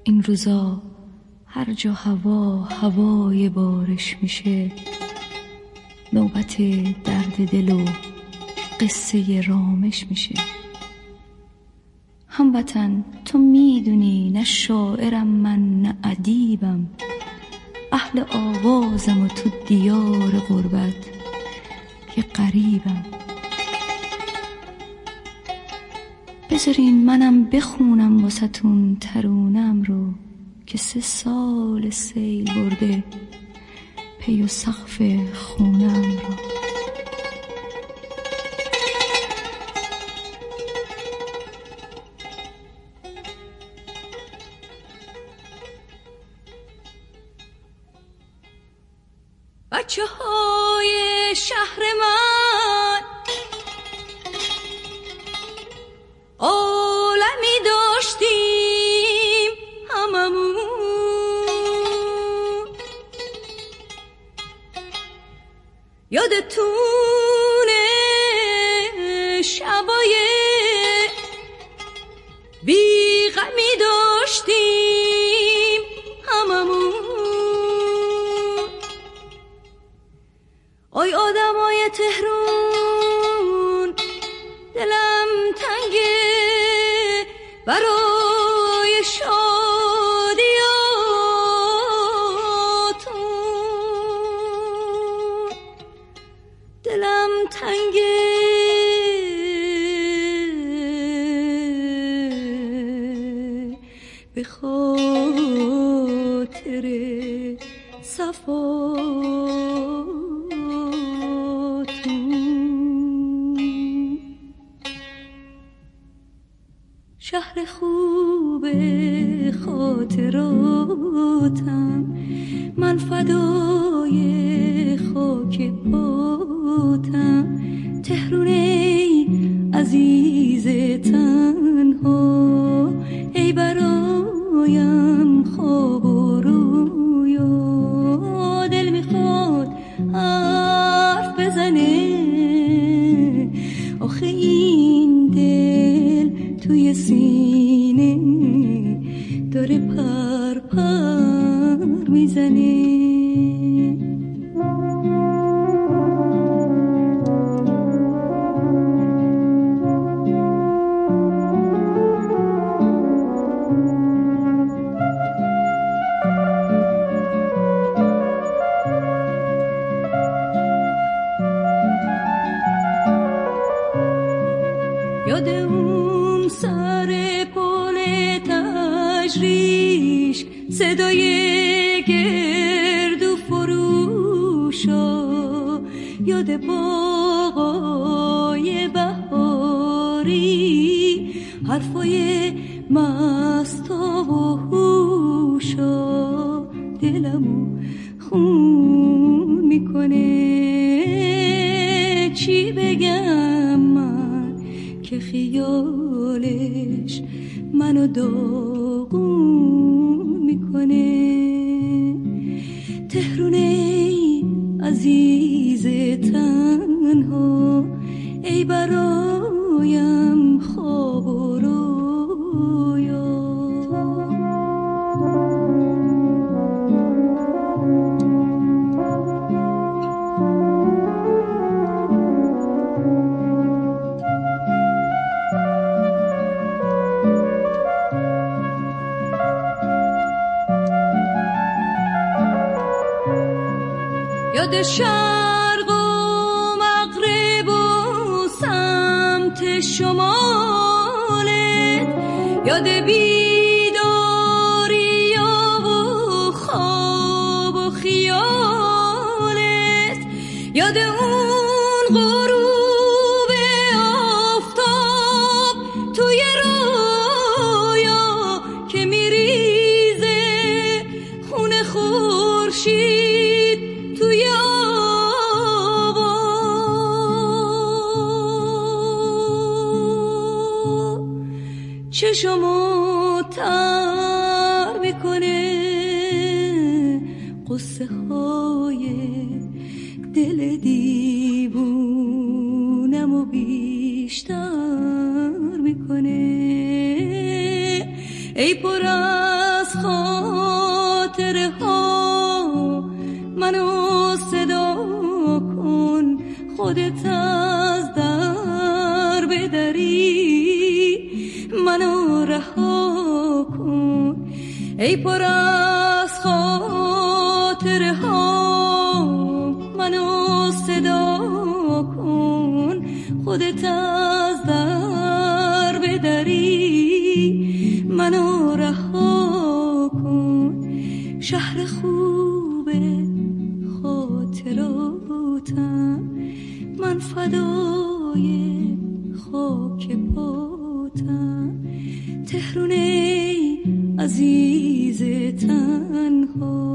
این روزا هر جا هوای بارش میشه، نوبت درد دل و قصه رامش میشه. هموطن تو میدونی نه شاعرم من نه ادیبم، اهل آوازم و تو دیار غربت یه غریبم. بذارین منم بخونم واسه‌تون ترونم رو که 3 سال سیل برده پی و سقف خونم رو. بچه های شهر من عالمی داشتیم هممون، یادتونه شبای بیغمی داشتیم هممون. آی آدمای تهرون دلم تنگه برای شادیاتون، دلم تنگه به خاطر صفاتون. شهر خوب خاطراتم، من فدای خاک پاتم. تهرون ای عزیز تنها، ای برایم خواب و رویا. دل میخواد حرف بزنه، آخه این دل توی سینه داره پر پر میزنه. یاد اون سر پل تجریش، صدای گردو فروشا، یاد باغای بهاری، حرفای مستا و هوشا. دلمو خون میکنه، چی بگم من که خیالش منو داغون میکنه. تهرون ای عزیز تنها، ای برایم خواب و رویا. یاد شرق و مغرب و سمت شمالت، یاد بیداری و خواب و خیالت، یاد اون غروب آفتاب توی رویا که میریزه خون خورشید توی آبا. چشمو تر میکنه قصه های دل دیوونم و بیشتر میکنه. ای پر از خودت از در بدری منو رها کن ای پر از خاطره ها منو صدا کن خودت از در بدری منو رها کن شهر خوب خاطراتم من فدای خاک پاتم تهرون ای عزیز تنها